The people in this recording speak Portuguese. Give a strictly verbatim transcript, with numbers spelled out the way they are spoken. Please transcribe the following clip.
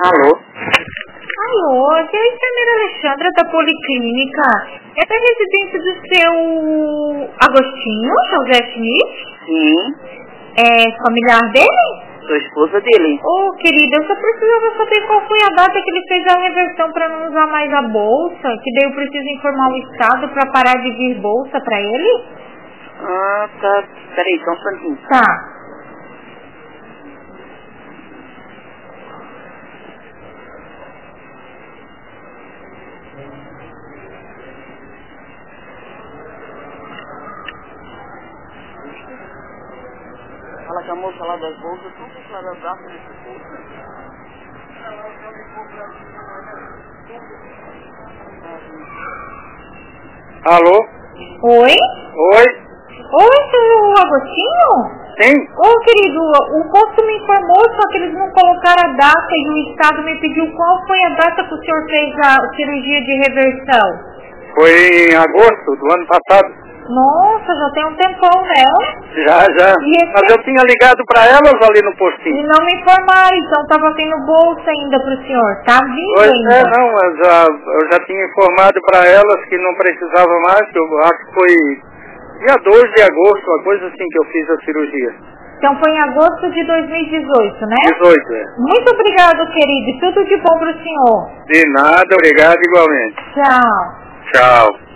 Alô? Alô, aqui é a enfermeira Alexandra da Policlínica. É da residência do seu Agostinho, José Schmidt? Sim, É familiar dele? sou esposa dele. Ô, querida, eu só precisava saber qual foi a data que ele fez a reversão para não usar mais a bolsa, que daí eu preciso informar o Estado para parar de vir bolsa para ele? Ah, tá. Peraí, só um instantinho. Tá. Fala com a moça lá das bolsas, tudo lá das datas desse bolsa. Alô? Oi? Oi? Oi, seu Agostinho? Sim? Ô, querido, o posto me informou, só que eles não colocaram a data e o Estado me pediu qual foi a data que o senhor fez a cirurgia de reversão. Foi em agosto do ano passado. Nossa, já tem um tempão, né? Já, já. E esse- Mas eu tinha ligado pra elas ali no E postinho. não me informaram, então tava tendo bolsa ainda pro senhor. Tá vindo Pois ainda. é, não, mas já, eu já tinha informado pra elas que não precisava mais, que eu acho que foi dia dois de agosto, uma coisa assim que eu fiz a cirurgia. Então foi em agosto de dois mil e dezoito, né? dezoito, é. Muito obrigado, querido. E tudo de bom pro senhor. De nada, obrigado igualmente. Tchau. Tchau.